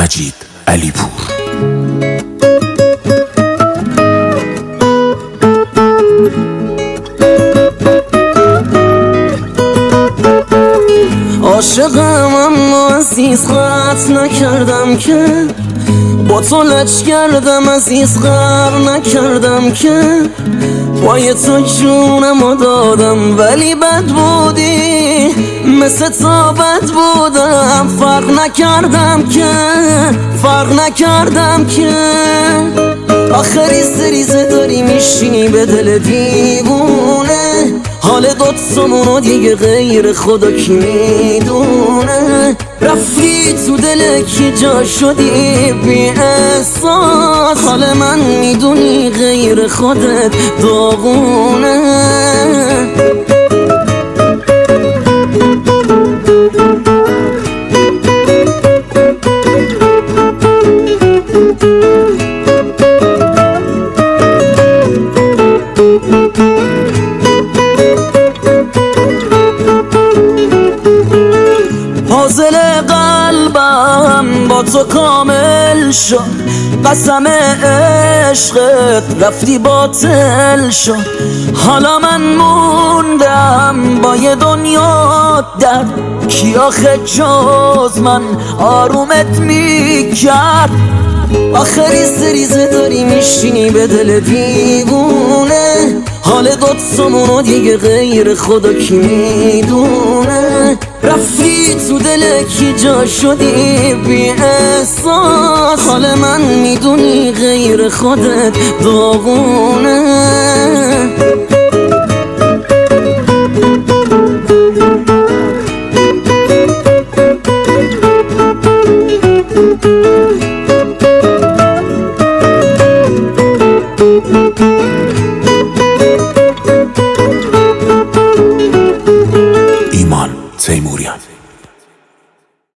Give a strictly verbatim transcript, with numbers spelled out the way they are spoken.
مجید علیپور. عاشقم اما عزیز قطع نکردم که با تو لج کردم، عزیز غر نکردم که پای تو جونمو دادم، ولی بد بودی مثل تا بد بودم. فرق نکردم که فرق نکردم که آخه ریزه ریزه داری میشینی به دل دیوونه. حال دوتامونو دیگه غیر خدا کی میدونه. رفتی تو دل کی جا شدی بی احساس، حال من میدونی غیر خودت داغونه. حاصل قلبم با تو کامل شد، قسم عشقت رفتی باطل شد. حالا من موندم با یه دنیا درد، کی آخه جز من آرومت میکرد. آخه ریزه ریزه داری میشینی به دل دیوونه. حال دوتامونو دیگه غیر خدا کی میدونه. رفتی تو دل کی جا شدی بی احساس، حال من میدونی غیر خودت داغونه. ایمان تیموریان.